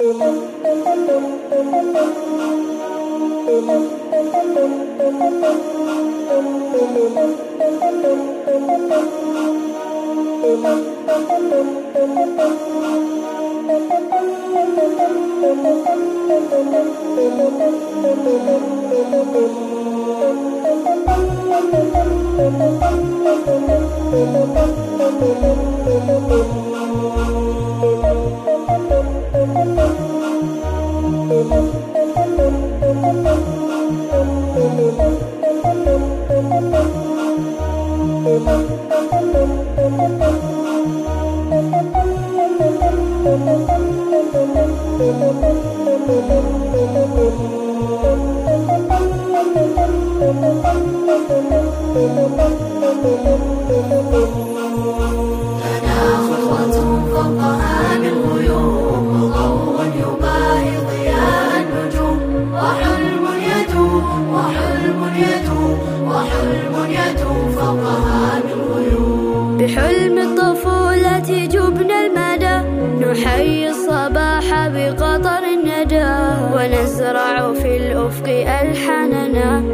بحلم الطفولة جبنا المدى، نحيي الصباح بقطر الندى، ونزرع في الأفق ألحاننا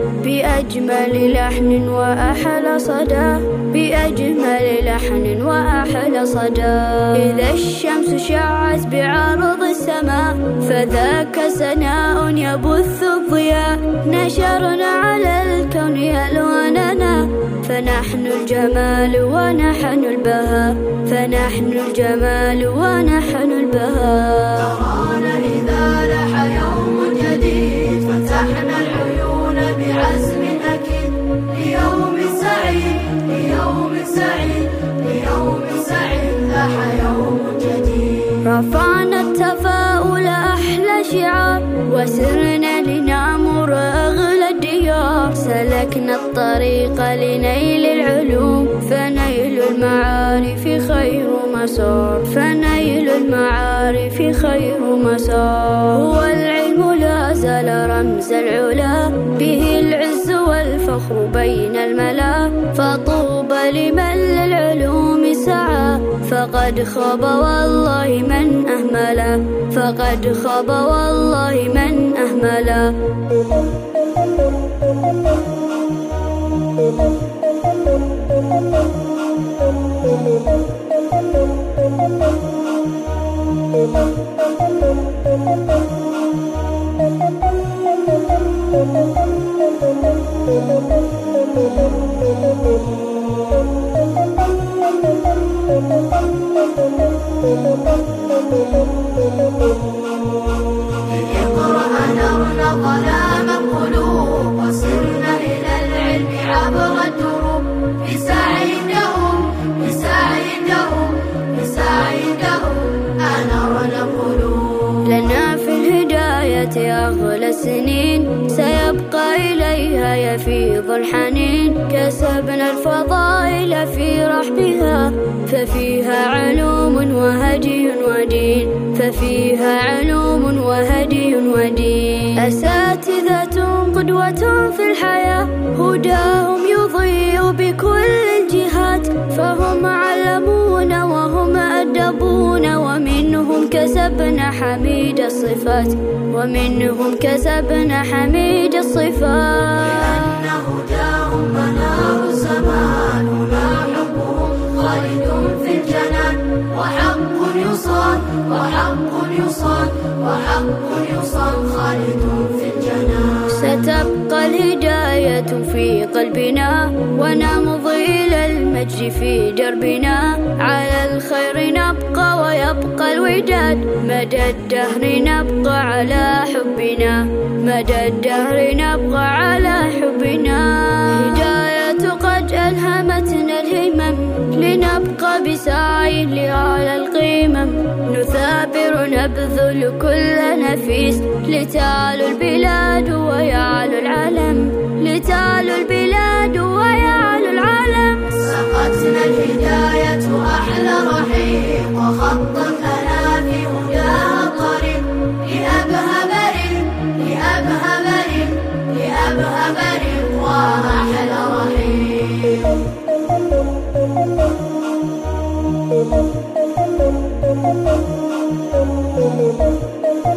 بأجمل لحن وأحلى صدى، بأجمل لحن وأحلى صدى. إذا الشمس شعت بعرض السماء فذاك سناء يبث الضياء، نشرنا على الكون ألواننا، فنحن الجمال ونحن البهاء، فنحن الجمال ونحن البهاء. ترانا إذا لاح يوم جديد فتحنا العيون بعزم أكيد، ليوم سعيد ليوم سعيد ليوم سعيد لاح يوم جديد. رفعنا التفاؤل أحلى شعار، وسرنا لنعمر أغلى الديار، سلكنا الطريق لنيل العلوم، فنيل المعارف خير مسار، فنيل المعارف خير مسار. هو العلم لا زال رمز العلا، به العز والفخر بين الملا، فطوبى لمن للعلوم سعى، فقد خاب والله من أهملا، فقد خاب والله من أهملا. اقرأ نرنا ظلام القلوب، وسرنا إلى العلم عبر الدروب، بسعيدهم بسعيدهم بسعيدهم أنرنا القلوب. لنا في الهداية أغلى السنين، سيبقى إليها يفيض الحنين، كسبنا الفضائل في رحبها، ففيها علوم وهدي ودين، ففيها علوم وهدي ودين. أساتذة قدوة في الحياة، هداهم يضيء بكل الجهات، فهم علمونا وهم أدبونا، ومنهم كسبنا حميد الصفات، ومنهم كسبنا حميد الصفات. لأن هداهم منار الزمان، وما حبهم خالد في الجنان، وحق يصان وحق يصان وحق يصان خالد في الجنان. ستبقى الهداية في قلبنا، ونمضي إلى المجد في دربنا، على الخير نبقى ويبقى الوداد، مدى الدهر نبقى على حبنا، مدى الدهر نبقى على حبنا. هداية قد ألهمتنا الهمم، لنبقى بسعي لأعلى القمم، نثابر نبذل كل نفيس، لتعلو البلاد ويعلو العالم، لتعلو البلاد ويعلو العالم. سقتنا الهداية أحلى رحيق، وخطت لنا في هداها طريق، لأبهى بريق لأبهى بريق لأبهى بريق وأحلى رحيق.